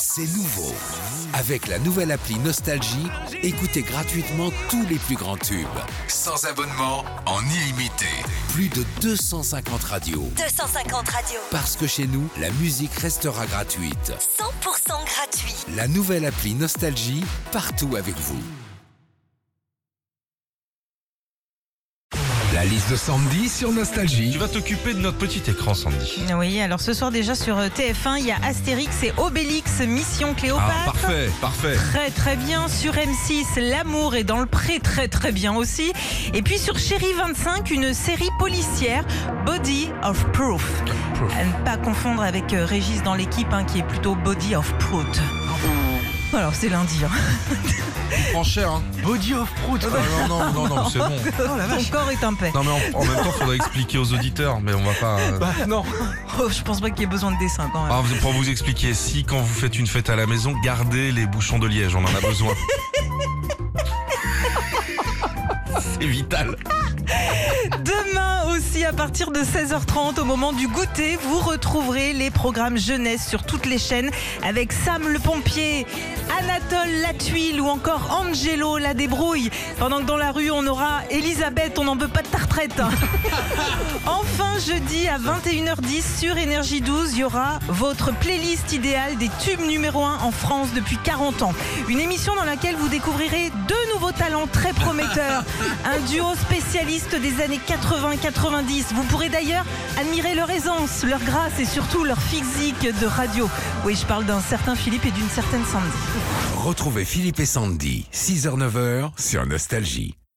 C'est nouveau. Avec la nouvelle appli Nostalgie, écoutez gratuitement tous les plus grands tubes. Sans abonnement, en illimité. Plus de 250 radios. 250 radios. Parce que chez nous, la musique restera gratuite. 100% gratuit. La nouvelle appli Nostalgie, partout avec vous. La liste de Sandy sur Nostalgie. Tu vas t'occuper de notre petit écran, Sandy. Oui, alors ce soir déjà sur TF1, il y a Astérix et Obélix, Mission Cléopâtre. Ah, parfait. Très très bien. Sur M6, L'amour est dans le pré, très très bien aussi. Et puis sur Chérie 25, une série policière, Body of Proof. À ne pas confondre avec Régis dans l'équipe, qui est plutôt Body of Proof. Alors c'est lundi. Tu prends cher, hein. Body of Fruit. Non, c'est bon. Ton corps est un paix. Non, mais en même temps, il faudrait expliquer aux auditeurs, mais on va pas. Non. Oh, je pense pas qu'il y ait besoin de dessin quand même. Pour vous expliquer, si quand vous faites une fête à la maison, gardez les bouchons de liège, on en a besoin. C'est vital. Demain aussi, à partir de 16h30, au moment du goûter, vous retrouverez les programmes jeunesse sur toutes les chaînes avec Sam le pompier, Anatole la tuile ou encore Angelo la débrouille. Pendant que dans la rue, on aura Elisabeth, on n'en veut pas de ta retraite. Enfin, jeudi à 21h10 sur Énergie 12, il y aura votre playlist idéale des tubes numéro 1 en France depuis 40 ans. Une émission dans laquelle vous découvrirez deux nouveaux talents très prometteurs. Un duo spécialiste des années 80-90. Vous pourrez d'ailleurs admirer leur aisance, leur grâce et surtout leur physique de radio. Oui, je parle d'un certain Philippe et d'une certaine Sandy. Retrouvez Philippe et Sandy, 6h-9h sur Nostalgie.